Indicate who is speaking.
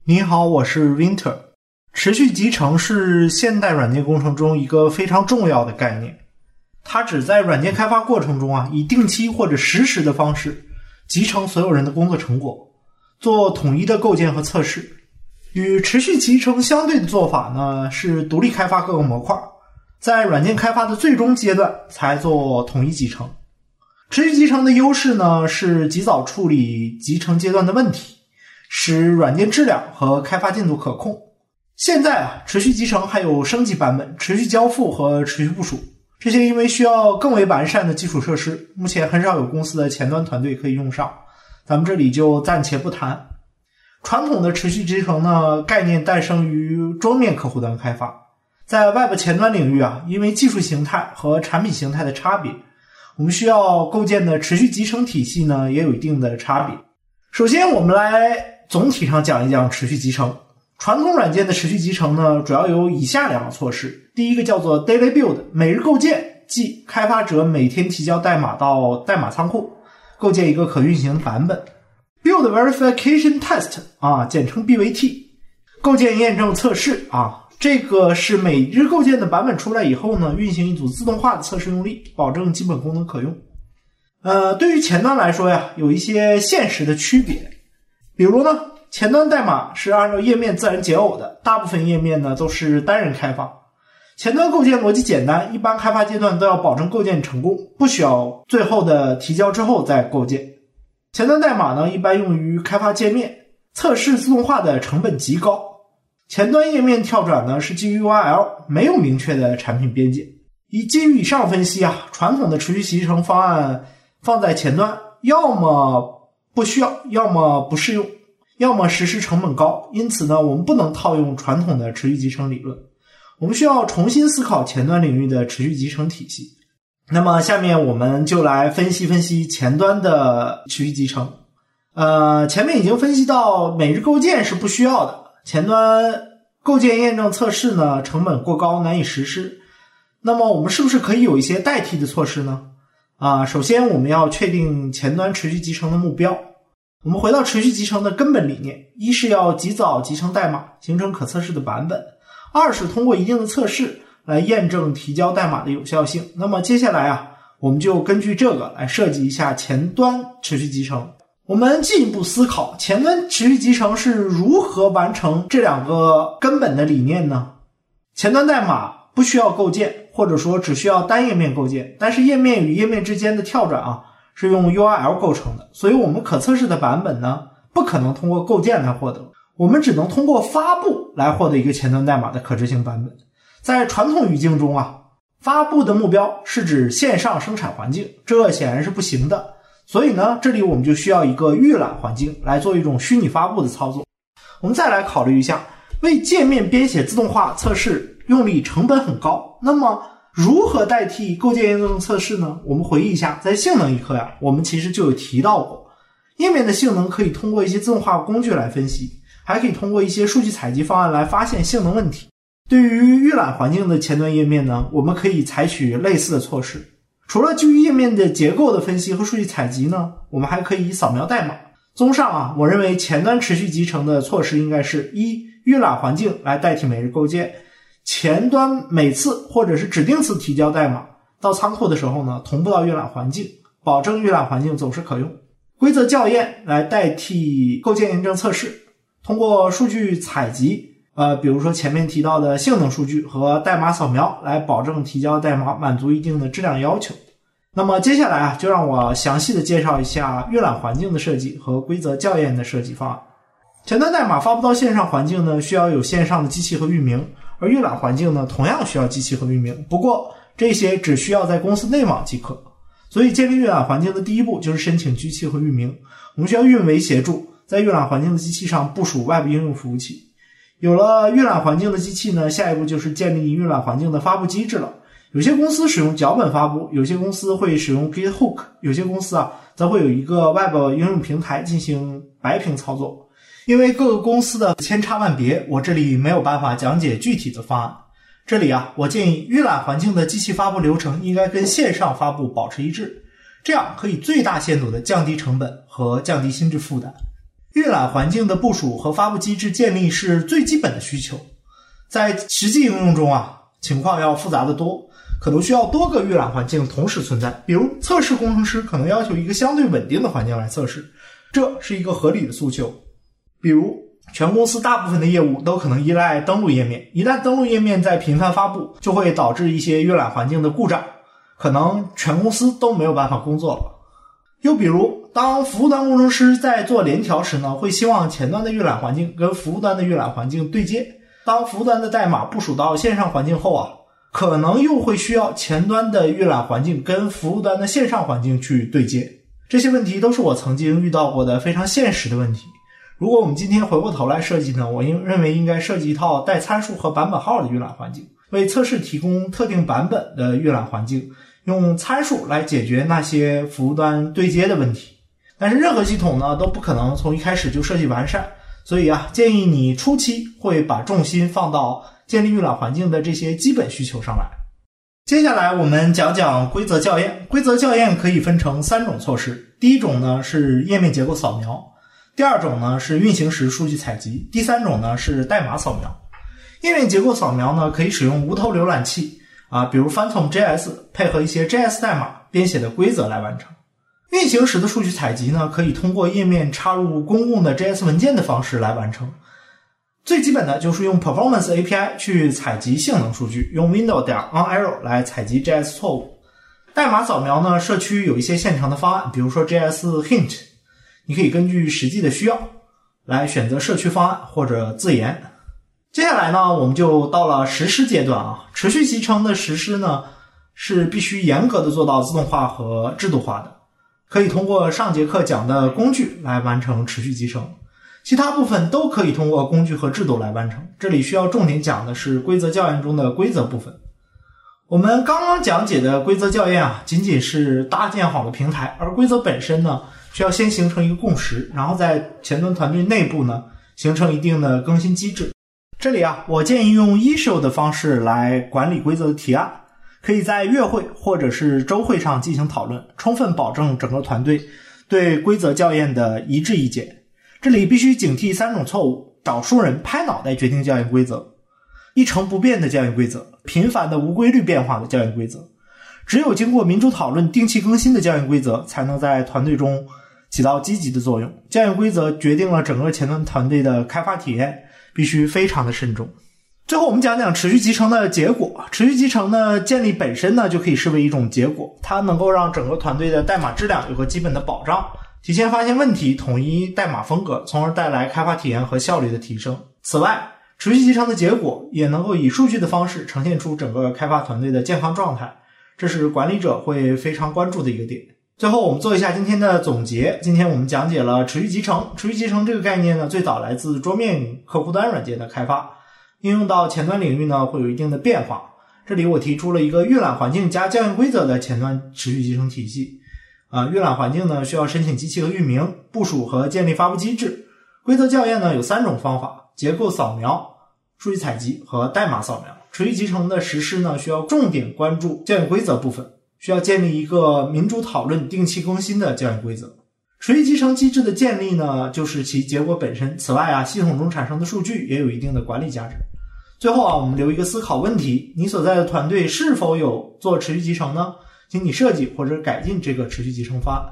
Speaker 1: 你好，我是 Winter。持续集成是现代软件工程中一个非常重要的概念，它指在软件开发过程中以定期或者实时的方式集成所有人的工作成果，做统一的构建和测试。与持续集成相对的做法呢，是独立开发各个模块，在软件开发的最终阶段才做统一集成。持续集成的优势呢，是及早处理集成阶段的问题，使软件质量和开发进度可控。现在持续集成还有升级版本、持续交付和持续部署，这些因为需要更为完善的基础设施，目前很少有公司的前端团队可以用上，咱们这里就暂且不谈。传统的持续集成呢，概念诞生于桌面客户端开发，在 Web 前端领域因为技术形态和产品形态的差别，我们需要构建的持续集成体系呢，也有一定的差别。首先我们来总体上讲一讲持续集成。传统软件的持续集成呢，主要有以下两个措施。第一个叫做 daily build， 每日构建，即开发者每天提交代码到代码仓库，构建一个可运行的版本。Build verification test 简称 BVT， 构建验证测试这个是每日构建的版本出来以后呢，运行一组自动化的测试用例，保证基本功能可用。对于前端来说有一些现实的区别。比如呢，前端代码是按照页面自然解耦的，大部分页面呢都是单人开发。前端构建逻辑简单，一般开发阶段都要保证构建成功，不需要最后的提交之后再构建。前端代码呢，一般用于开发界面，测试自动化的成本极高。前端页面跳转呢是基于 URL， 没有明确的产品边界。基于以上分析传统的持续集成方案放在前端，要么不需要，要么不适用，要么实施成本高。因此呢，我们不能套用传统的持续集成理论，我们需要重新思考前端领域的持续集成体系。那么下面我们就来分析分析前端的持续集成。前面已经分析到每日构建是不需要的，前端构建验证测试呢成本过高，难以实施。那么我们是不是可以有一些代替的措施呢？首先我们要确定前端持续集成的目标。我们回到持续集成的根本理念，一是要及早集成代码，形成可测试的版本；二是通过一定的测试来验证提交代码的有效性。那么接下来我们就根据这个来设计一下前端持续集成。我们进一步思考前端持续集成是如何完成这两个根本的理念呢？前端代码不需要构建，或者说只需要单页面构建，但是页面与页面之间的跳转是用 URL 构成的，所以我们可测试的版本呢，不可能通过构建来获得，我们只能通过发布来获得一个前端代码的可执行版本。在传统语境中发布的目标是指线上生产环境，这显然是不行的。所以呢，这里我们就需要一个预览环境来做一种虚拟发布的操作。我们再来考虑一下，为界面编写自动化测试用力成本很高，那么如何代替构建验证测试呢？我们回忆一下，在性能一课我们其实就有提到过，页面的性能可以通过一些自动化工具来分析，还可以通过一些数据采集方案来发现性能问题。对于预览环境的前端页面呢，我们可以采取类似的措施。除了基于页面的结构的分析和数据采集呢，我们还可以扫描代码。综上我认为前端持续集成的措施应该是：一、预览环境来代替每日构建，前端每次或者是指定次提交代码到仓库的时候呢，同步到预览环境，保证预览环境总是可用。规则校验来代替构建验证测试，通过数据采集比如说前面提到的性能数据和代码扫描来保证提交代码满足一定的质量要求。那么接下来就让我详细的介绍一下预览环境的设计和规则校验的设计方案。前端代码发布到线上环境呢，需要有线上的机器和域名，而预览环境呢，同样需要机器和域名，不过这些只需要在公司内网即可。所以建立预览环境的第一步就是申请机器和域名，我们需要运维协助，在预览环境的机器上部署 Web 应用服务器。有了预览环境的机器呢，下一步就是建立预览环境的发布机制了。有些公司使用脚本发布，有些公司会使用 GitHook， 有些公司则会有一个 Web 应用平台进行白屏操作。因为各个公司的千差万别，我这里没有办法讲解具体的方案。这里我建议预览环境的机器发布流程应该跟线上发布保持一致，这样可以最大限度的降低成本和降低心智负担。 预览环境的部署和发布机制建立是最基本的需求，在实际应用中情况要复杂得多，可能需要多个预览环境同时存在。比如测试工程师可能要求一个相对稳定的环境来测试，这是一个合理的诉求。比如全公司大部分的业务都可能依赖登录页面，一旦登录页面在频繁发布，就会导致一些预览环境的故障，可能全公司都没有办法工作了。又比如当服务端工程师在做联调时呢，会希望前端的预览环境跟服务端的预览环境对接，当服务端的代码部署到线上环境后可能又会需要前端的预览环境跟服务端的线上环境去对接。这些问题都是我曾经遇到过的非常现实的问题。如果我们今天回过头来设计呢，我认为应该设计一套带参数和版本号的预览环境，为测试提供特定版本的预览环境，用参数来解决那些服务端对接的问题。但是任何系统呢都不可能从一开始就设计完善，所以建议你初期会把重心放到建立预览环境的这些基本需求上来。接下来我们讲讲规则校验。规则校验可以分成3种措施，第一种呢是页面结构扫描，第二种呢是运行时数据采集，第三种呢是代码扫描。页面结构扫描呢可以使用无头浏览器比如 Phantom.js 配合一些 JS 代码编写的规则来完成。运行时的数据采集呢可以通过页面插入公共的 JS 文件的方式来完成。最基本的就是用 Performance API 去采集性能数据，用 window.onArrow 来采集 JS 错误。代码扫描呢，社区有一些现成的方案，比如说 JS Hint， 你可以根据实际的需要来选择社区方案或者自研。接下来呢，我们就到了实施阶段持续集成的实施呢，是必须严格的做到自动化和制度化的，可以通过上节课讲的工具来完成持续集成。其他部分都可以通过工具和制度来完成，这里需要重点讲的是规则校验中的规则部分。我们刚刚讲解的规则校验仅仅是搭建好的平台，而规则本身呢，需要先形成一个共识，然后在前端团队内部呢，形成一定的更新机制。这里我建议用 issue 的方式来管理规则的提案，可以在月会或者是周会上进行讨论，充分保证整个团队对规则校验的一致意见。这里必须警惕3种错误：少数人拍脑袋决定校验规则，一成不变的校验规则，频繁的无规律变化的校验规则。只有经过民主讨论、定期更新的校验规则，才能在团队中起到积极的作用。校验规则决定了整个前端团队的开发体验，必须非常的慎重。最后我们讲讲持续集成的结果。持续集成的建立本身呢，就可以视为一种结果，它能够让整个团队的代码质量有个基本的保障，提前发现问题，统一代码风格，从而带来开发体验和效率的提升。此外，持续集成的结果也能够以数据的方式呈现出整个开发团队的健康状态，这是管理者会非常关注的一个点。最后我们做一下今天的总结。今天我们讲解了持续集成。持续集成这个概念呢，最早来自桌面客户端软件的开发，应用到前端领域呢，会有一定的变化。这里我提出了一个预览环境加校验规则的前端持续集成体系。预览环境呢需要申请机器和域名，部署和建立发布机制。规则校验呢有3种方法：结构扫描、数据采集和代码扫描。持续集成的实施呢需要重点关注校验规则部分，需要建立一个民主讨论、定期更新的校验规则。持续集成机制的建立呢，就是其结果本身。此外系统中产生的数据也有一定的管理价值。最后我们留一个思考问题：你所在的团队是否有做持续集成呢？请你设计或者改进这个持续集成方案。